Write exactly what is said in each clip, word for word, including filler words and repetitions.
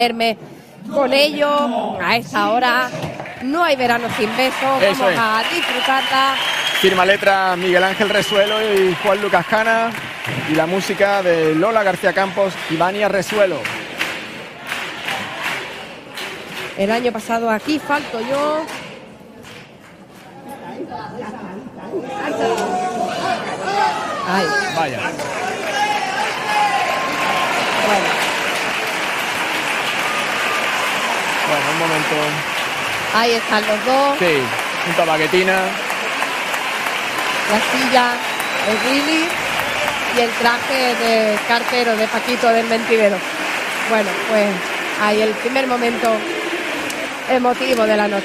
verme con ellos a esta hora. No hay verano sin besos. Eso Vamos es. a disfrutarla. Firma letra Miguel Ángel Resuelo y Juan Lucas Cana, y la música de Lola García Campos y Vania Resuelo. El año pasado aquí falto yo. Ay. Vaya. Bueno. Bueno, un momento. Ahí están los dos. Sí, junto a Baquetina. La silla, el Willy y el traje de cartero de Paquito del Mentidero. Bueno, pues ahí el primer momento emotivo de la noche.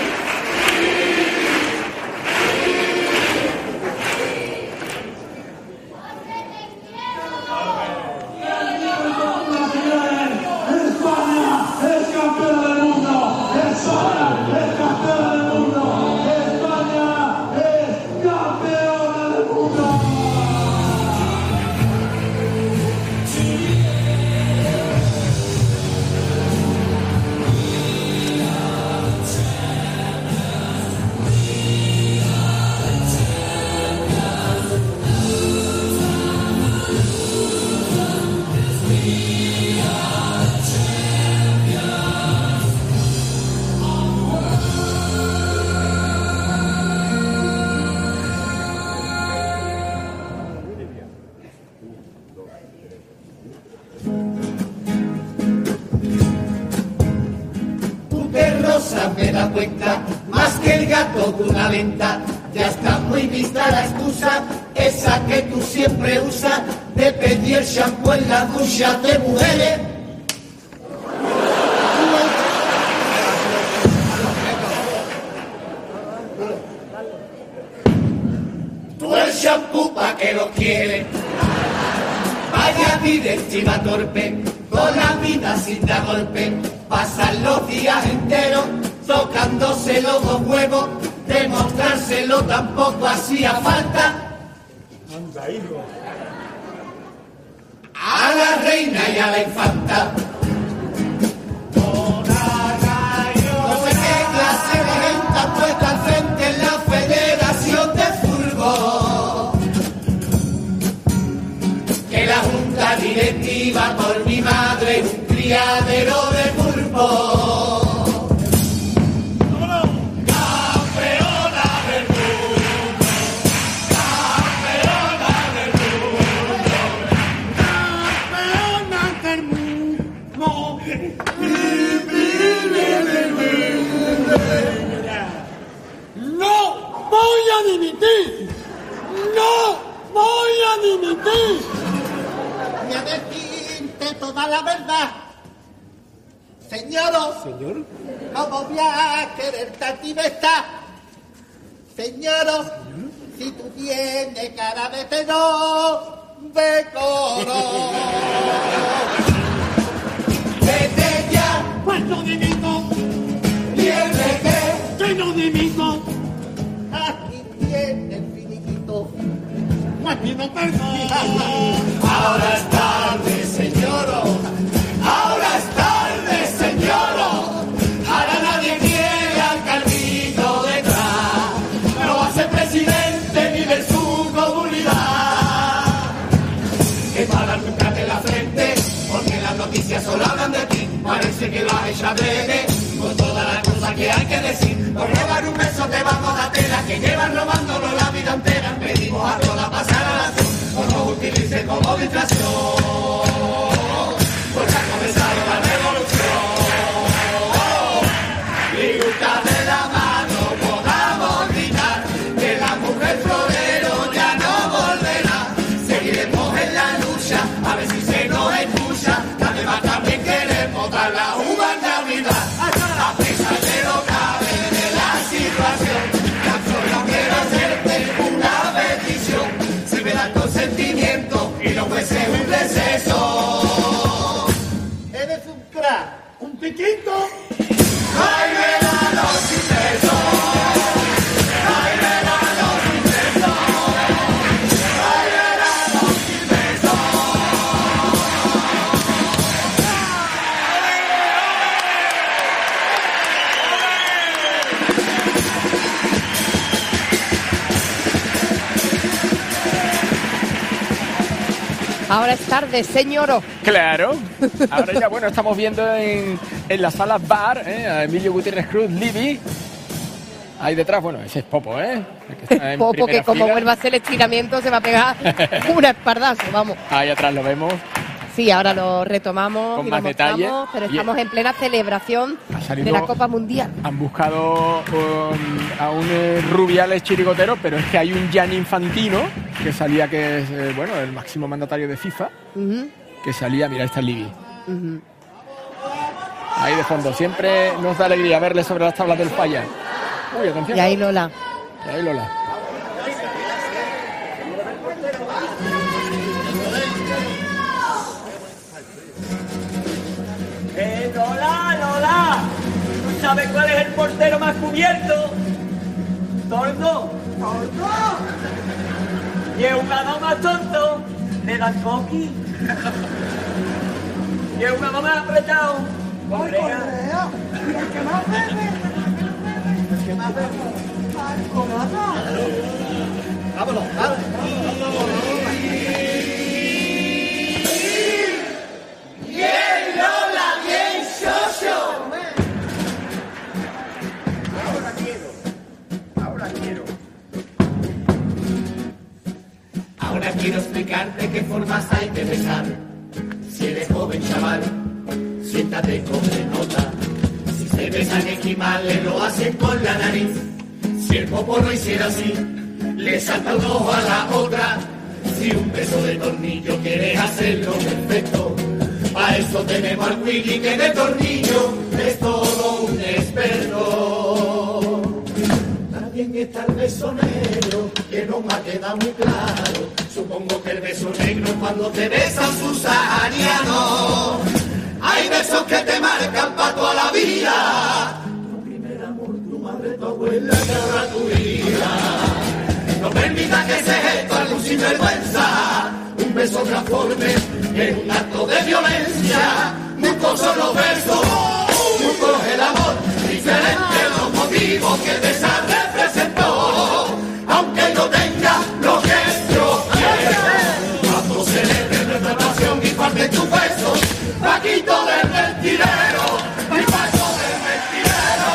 Me da cuenta, más que el gato de una venta, ya está muy vista la excusa, esa que tú siempre usas, de pedir el shampoo en la ducha de mujeres. Tú el shampoo pa' que lo quieres, vaya directiva torpe, con la vida sin dar golpe, pasan los días enteros tocándose los dos huevos, demostrárselo tampoco hacía falta. Anda, hijo. A la reina y a la infanta. No sé qué clase de gente ha puesto al frente en la Federación de Fútbol. Que la junta directiva por mi madre es un criadero de pulpo. Voy a dimitir. No voy a dimitir. Voy a decirte toda la verdad. Señor. Señor. ¿Cómo voy a quererte a ti, esta? Señor. Si tú tienes cara de tenor, de coro. Vete ya. Pues no dimito. Pierde que. Que no dimito. Aquí tiene el finiquito. Pues pido perdón. Ahora es tarde, señor. Ahora es tarde, señor. Ahora nadie quiere al Calvino detrás. No va a ser presidente ni de su comunidad. Que para nunca de la frente, porque las noticias solo hablan de ti. Parece que lo has hecho adrede, con todas las cosas que hay que decir. Por robar un beso te vamos a tela, que llevan robándolo la vida entera. Pedimos a toda pasar a la acción, no nos utilice como distracción. Porque ha comenzado la revolución. Libertad de la mano podamos gritar, que la mujer florero ya no volverá. Seguiremos en la lucha, a ver si se nos escucha. Además también queremos dar la uva en Navidad. A pesar de lo grave de la situación, tan solo quiero hacerte una petición. Si me das consentimiento y no fuese un receso. Eres un crack, Un piquito. ay verano sin beso, ay verano sin beso, ay verano sin beso. Ahora es tarde, señoro. Claro. Ahora ya, bueno, estamos viendo en, en la sala bar, ¿eh? A Emilio Gutiérrez Cruz, Libby. Ahí detrás, bueno, ese es Popo, ¿eh? Que está en Popo, que como fila. vuelva a hacer estiramiento se va a pegar un espardazo, vamos. Ahí atrás lo vemos. Sí, ahora lo retomamos Con y más lo detalle. mostramos, pero Y- estamos en plena celebración Ha salido- de la Copa Mundial. Han buscado um, a un eh, Rubiales chirigotero, pero es que hay un Gianni Infantino, que salía, que es, eh, bueno, el máximo mandatario de FIFA, Ujú, que salía, mira, ahí está Libby. ujú. Ahí de fondo, siempre nos da alegría verle sobre las tablas del falla. Uy, atención. Y ahí Lola. Y ahí Lola. ¡Eh, Lola, Lola! ¿Tú sabes cuál es el portero más cubierto? ¿Tordo? ¿Tordo? ¿Y el jugador más tonto? ¿Le dan coqui? ¿Y el jugador más apretado? Correa. Vámonos, vámonos. Bien, Lola, bien, Soso. Ahora quiero, ahora quiero. Ahora quiero explicarte qué formas hay de besar. Si eres joven, chaval, siéntate con nota. Si se besan esquimales, lo hacen con la nariz. Si el popo lo hiciera así, le salta un ojo a la otra. Si un beso de tornillo quieres hacerlo perfecto, a eso tenemos al Willy que de tornillo es todo un experto. También está el beso negro, que no me ha quedado muy claro. Supongo que el beso negro cuando te besan sus saharianos. Hay besos que te marcan pa' toda la vida. Tu primer amor, tu madre, tu abuela, que ahora tu vida. No permita que ese gesto a un sinvergüenza un beso transforme en un acto de violencia. Muchos son los besos, muchos el amor, diferentes los motivos que el besar representó. Aunque no tenga lo que yo quiero, cuando celebre nuestra pasión y parte tus besos, Paquito del mentirero, mi paso del mentirero.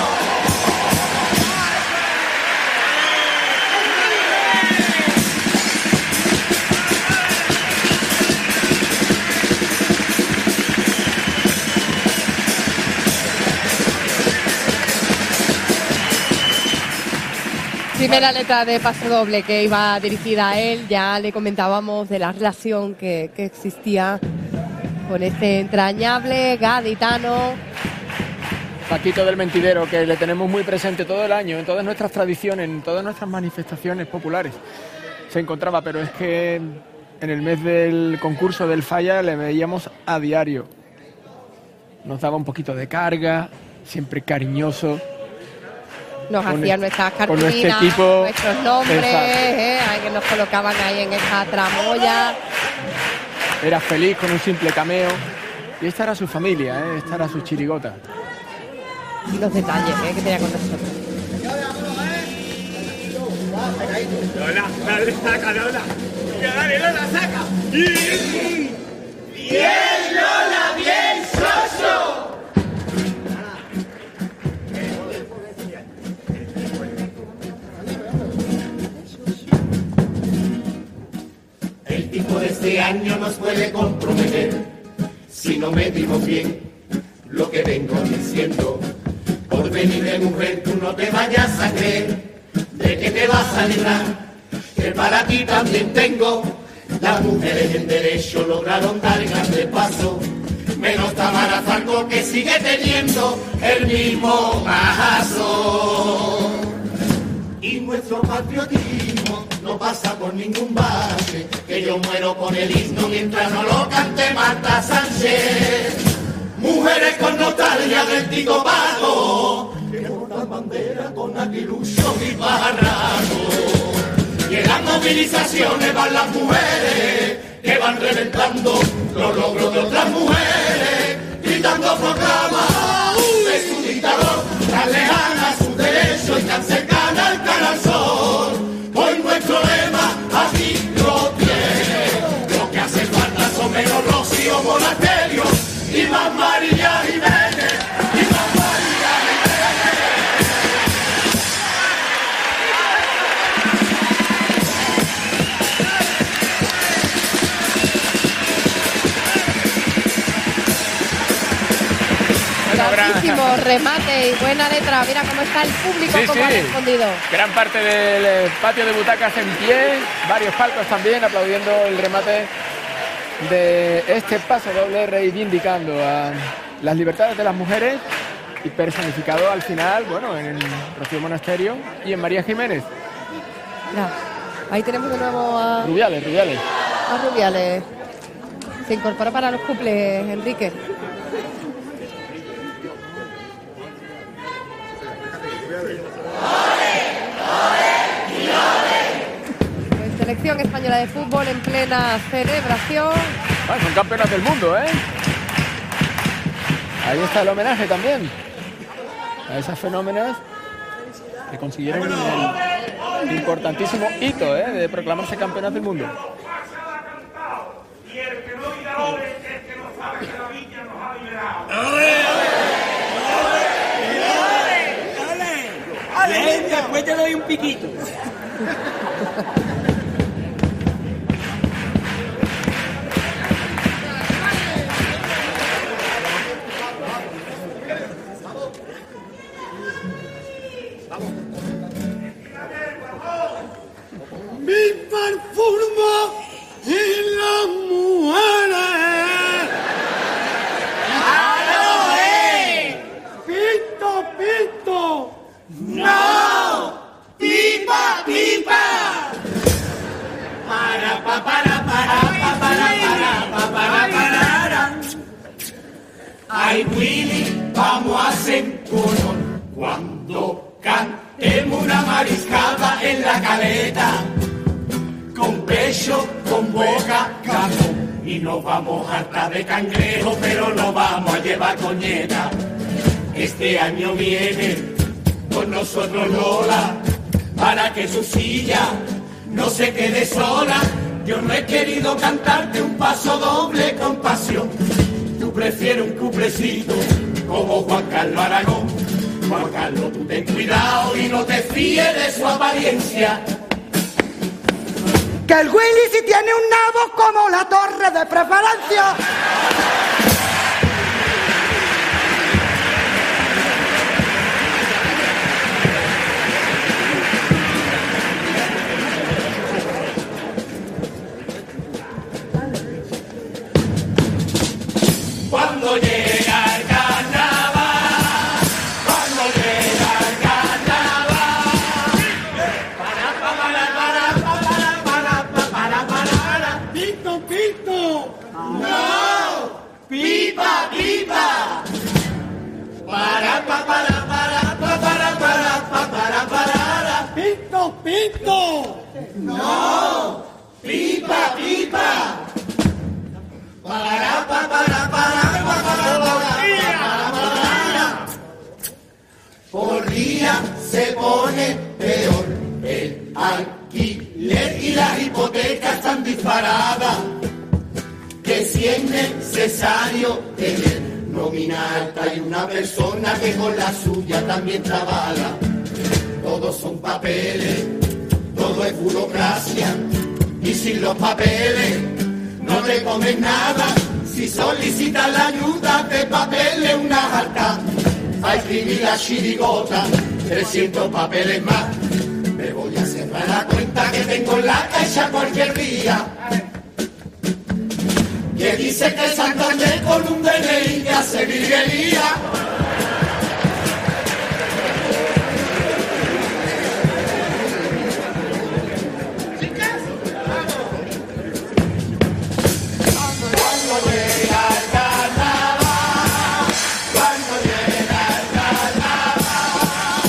Primera letra de Paso Doble que iba dirigida a él. Ya le comentábamos de la relación que, que existía con este entrañable gaditano. Paquito del Mentidero, que le tenemos muy presente todo el año, en todas nuestras tradiciones, en todas nuestras manifestaciones populares. Se encontraba, pero es que en el mes del concurso del Falla le veíamos a diario. Nos daba un poquito de carga, siempre cariñoso. Nos Con hacía el- nuestras con cartulinas, este tipo- nuestros nombres, Exacto. eh, ahí que nos colocaban ahí en esta tramoya. Era feliz con un simple cameo. Y esta era su familia, ¿eh? Esta era su chirigota. Y los detalles eh, que tenía con nosotros. Lola, dale, saca, Lola. Dale, Lola, saca. Bien, Lola, bien, Soso. El tipo de este año nos puede comprometer si no medimos bien lo que vengo diciendo. Por venir de mujer tú no te vayas a creer de que te vas a librar, que para ti también tengo. Las mujeres en derecho lograron dar grandes pasos, menos Tamara Falcó que sigue teniendo el mismo majazo. Y nuestro patriotismo no pasa por ningún base, que yo muero con el himno mientras no lo cante Marta Sánchez. Mujeres con nostalgia del Tito Pago, que portan bandera con aguilucho y pajarraco. Y en las movilizaciones van las mujeres, que van reventando los logros de otras mujeres, gritando proclamas de su dictador, tan lejana a sus derechos y tan cercana al Canal Sol. Hoy nuestro lema aquí lo tiene, lo que hace falta Grandísimo remate y buena letra. Mira cómo está el público, Sí, cómo sí. ha respondido. Gran parte del patio de butacas en pie, varios palcos también aplaudiendo el remate de este paso doble, reivindicando a las libertades de las mujeres y personificado al final, bueno, en Rocío Monasterio y en María Jiménez. Mira, ahí tenemos de nuevo a, Rubiales, Rubiales. a Rubiales. Se incorpora para los cuples, Enrique. Pues selección española de fútbol en plena celebración. Ah, son campeonas del mundo, ¿eh? Ahí está el homenaje también a esas fenómenas que consiguieron el importantísimo hito, ¿eh? De proclamarse campeonas del mundo. Y el que no dirá ole es el que no sabe que la villa nos ha liberado. Bien, después te doy un piquito. ¡Viva el fútbol y las mujeres! ¡Aloe! ¡Pito, pito! ¡No! ¡Pipa, pipa! Para, pa, para, para, pa, para, para, pa, para, para. Ay, Willy, vamos a hacer color cuando cantemos una mariscada en la caleta. Con pecho, con boca, campo. Y nos vamos a hartar de cangrejo, pero no vamos a llevar coñeta. Este año viene con nosotros Lola, para que su silla no se quede sola. Yo no he querido cantarte un paso doble con pasión. Tú prefieres un cuplecito como Juan Carlos Aragón. Juan Carlos, tú ten cuidado y no te fíes de su apariencia. Que el Willy sí tiene un nabo como la torre de preferencia. Cuando llega el carnaval, cuando llega el carnaval, para, para, para, para, para, para, para, ¡Pito, pito! no, pipa, pipa, para, para, para, para, para, para, para, para, ¡Pito, pito! no, pipa, pipa, para, para, para, para, para, para, para. Por día se pone peor el alquiler y las hipotecas están disparadas. Que si es necesario tener nómina alta y una persona que con la suya también trabaja. Todos son papeles, todo es burocracia y sin los papeles no te comes nada. Si solicitas la ayuda de papeles una jarta, a escribir la chirigota, trescientos papeles más. Me voy a cerrar la cuenta que tengo en la caixa cualquier día. Que dice que Santander con un D N I ya se virguería. Cuando llega el carnaval, cuando llega el carnaval.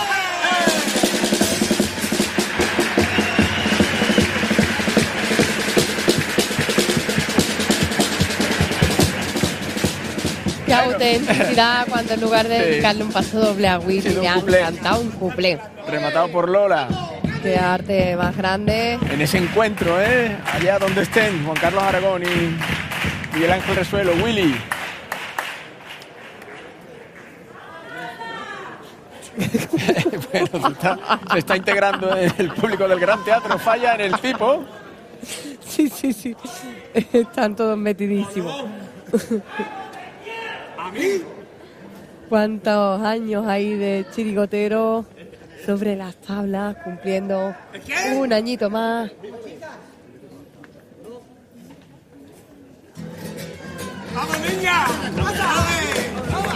Qué autenticidad cuando en lugar de Sí. dedicarle un paso doble a Willy Sido un le han cuplé. cantado un cuplé. Rematado por Lola. Qué arte más grande. En ese encuentro, ¿eh? Allá donde estén Juan Carlos Aragón y Miguel Ángel Resuelo, Willy. Bueno, se está, se está integrando el público del Gran Teatro Falla en el tipo. Sí, sí, sí. Están todos metidísimos. ¿A mí? cuántos años hay de chirigotero sobre las tablas, cumpliendo un añito más. ¡Vamos, niña! ¡Vamos! ¡Vamos!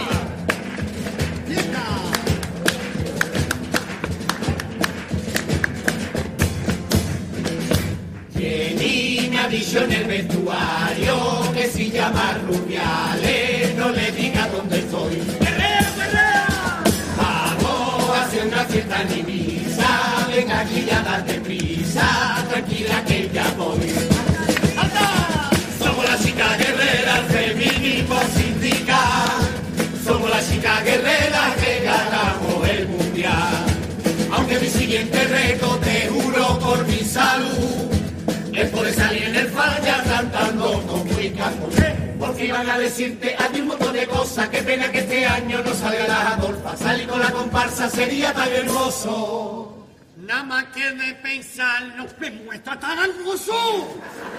Jenny me ha dicho en el vestuario que si llama Rubiales no le diga dónde estoy. ¡Guerrero, guerrero! Vamos a hacer una fiesta en Ibiza, ven aquí ya date prisa, tranquila que ya voy. ¡Alta! Somos las chicas guerreras, feminismo sindical. Somos las chicas guerreras que ganamos el mundial. Aunque mi siguiente reto, te juro por mi salud, es poder salir en el falla cantando con Wicca. ¿Por qué? Porque iban a decirte a ti un montón de cosas. Qué pena que este año no salga la Adolfa. Salir con la comparsa sería tan hermoso. Nada más que de pensarlo me muestra tan hermoso.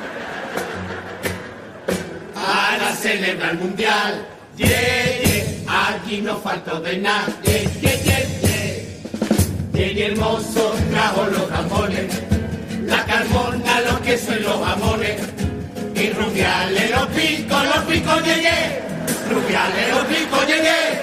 Para celebrar el mundial, yeah, yeah, aquí no falta de nada, yeah, yeah, yeah, yeah. Yeah, hermoso trajo los jamones, la carbona, los quesos y los jamones, y Rubiales los picos, los picos, yeah, yeah. Rubiales los picos, yeah, yeah.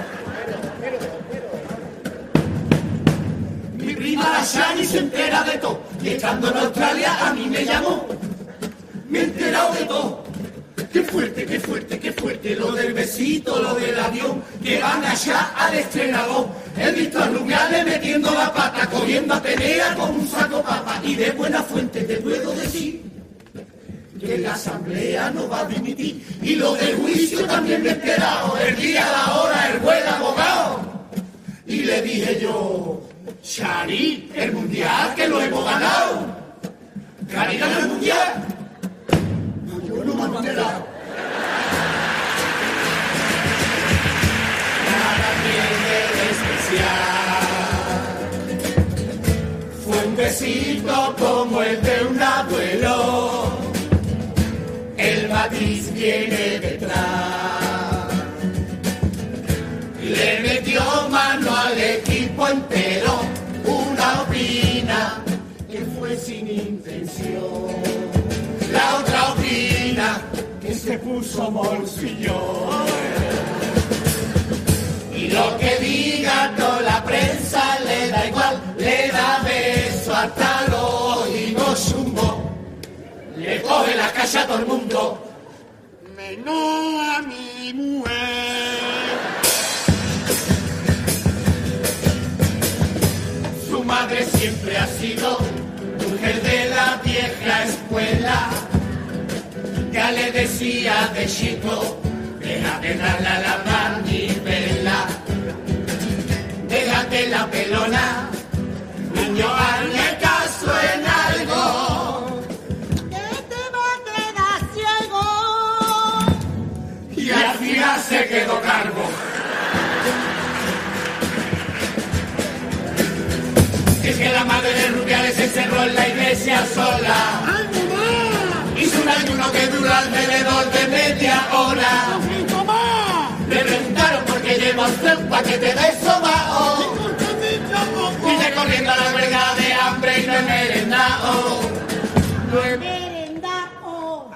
Mi prima la Shani se entera de todo, y estando en Australia a mí me llamó, me he enterado de todo. Qué fuerte, qué fuerte, qué fuerte, lo del besito, lo del avión, que van allá al estrenador. He visto a Rubiales metiendo la pata, cogiendo a Tenea con un saco papa, y de buena fuente te puedo decir que la asamblea no va a dimitir, y lo del juicio también me he enterado, el día, la hora, el buen abogado. Y le dije yo, Shari, el mundial que lo hemos ganado. ¿Cari gana el mundial? Yo no me he enterado. Nada tiene de especial. Fue un besito como el de un abuelo. El matiz viene detrás. Le metió mano al equipo entero. Una opina que fue sin intención. La otra opina que se puso bolsillo. Y lo que diga toda la prensa le da igual, le da beso hasta los higos chumbo. Le coge la calle a todo el mundo, menos a mi mujer. Su madre siempre ha sido mujer de la vieja escuela. Ya le decía de chico, déjate darle a la manivela, déjate la pelona, niño, hazle caso en algo, que te va a quedar ciego. Y al final se quedó calvo. Es que la madre de Rubiales se encerró en la iglesia sola. Hizo un ayuno que dura alrededor de media hora. Le preguntaron por qué lleva usted un paquete de sobao. Dice corriendo a la verdad de hambre y no he merendao. No he merendao.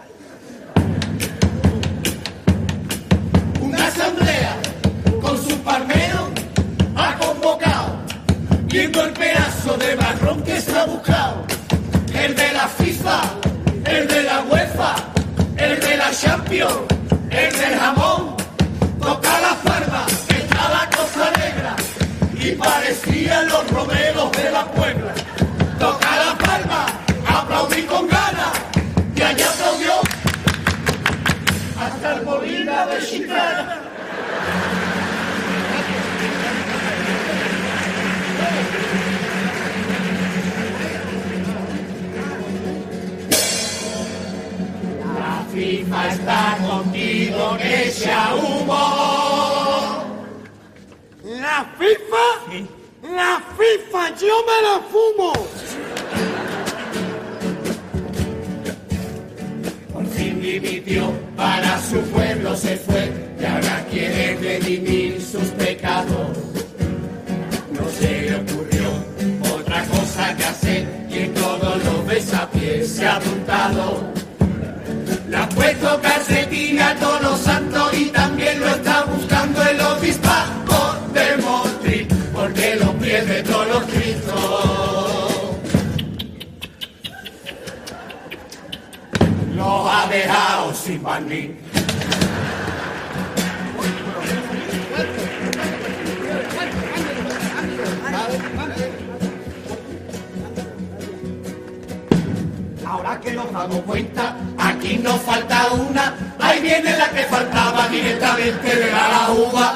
Una asamblea con sus palmeros ha convocado, viendo el pedazo de marrón que se ha buscado. El de la FIFA, el de la UEFA, el de la Champions, el del jamón. Toca la palma, que está la cosa negra, y parecían los romeros de la Puebla. Toca la palma, aplaudí con ganas, y allá aplaudió hasta el Molina de Chicana. La FIFA está contigo, que echa humo. ¿La FIFA? Sí. La FIFA, yo me la fumo. Por fin dimitió, para su pueblo se fue, y ahora quiere redimirse. sus pecados. No se le ocurrió otra cosa que hacer y en todos los besapiés se ha apuntado. Le ha puesto calcetín a todos los santos y también lo está buscando el obispado de Motril, porque los pies de todos los cristos los ha dejado sin barniz. Ahora que nos damos cuenta, aquí nos falta una. Ahí viene la que faltaba, directamente le da la uva.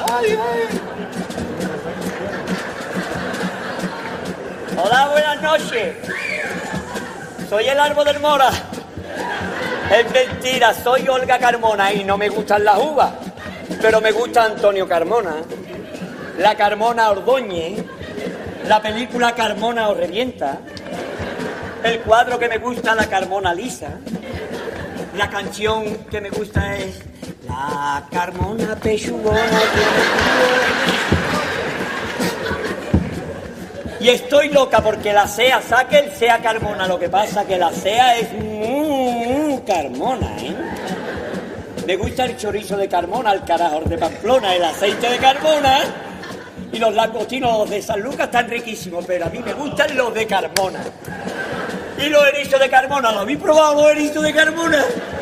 Hola, buenas noches. Soy el árbol del Mora. Es mentira, soy Olga Carmona y no me gustan las uvas, pero me gusta Antonio Carmona, la Carmona Ordóñez, la película Carmona os revienta, el cuadro que me gusta, la Carmona Lisa, la canción que me gusta es la Carmona Pechugona. Y estoy loca porque la SEA saque el SEA Carmona. Lo que pasa que la SEA es muy Carmona, ¿eh? Me gusta el chorizo de Carmona, el carajo de Pamplona, el aceite de Carmona y los langostinos de San Lucas están riquísimos, pero a mí me gustan los de Carmona. Y los erizos de Carmona, ¿lo habéis probado los erizos de Carmona?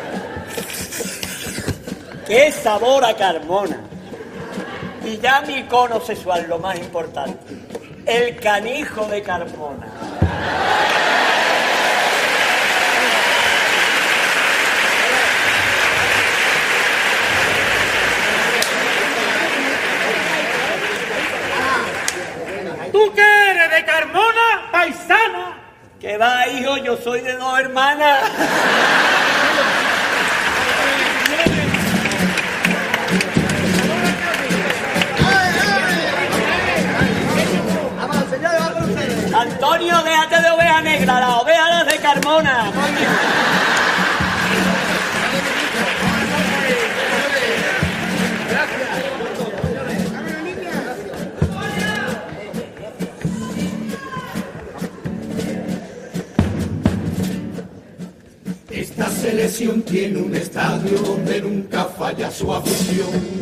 ¡Qué sabor a Carmona! Y ya mi icono sexual, lo más importante. El canijo de Carmona. ¿Tú qué eres de Carmona, paisana? ¿Qué va, hijo? Yo soy de dos hermanas. Antonio, déjate de oveja negra, las ovejas las de Carmona. Esta selección tiene un estadio donde nunca falla su afición.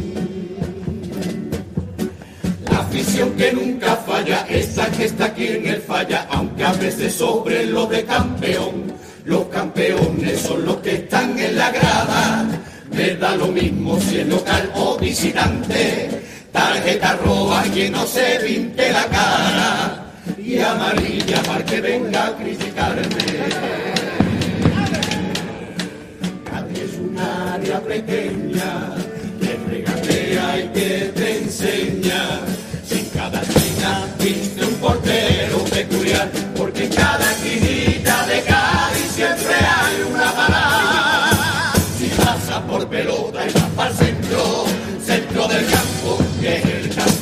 La afición que nunca falla, esa que está aquí en el falla, aunque a veces sobre lo de campeón. Los campeones son los que están en la grada. Me da lo mismo si es local o visitante. Tarjeta roja quien no se pinte la cara y amarilla para que venga a criticarme. Nadie es un área pequeña que regatea y que te enseña. Sin cada esquina viste un portero peculiar, porque en cada esquinita de Cádiz siempre hay una parada. Si pasa por pelota y vas para el centro, centro del campo, que es el campo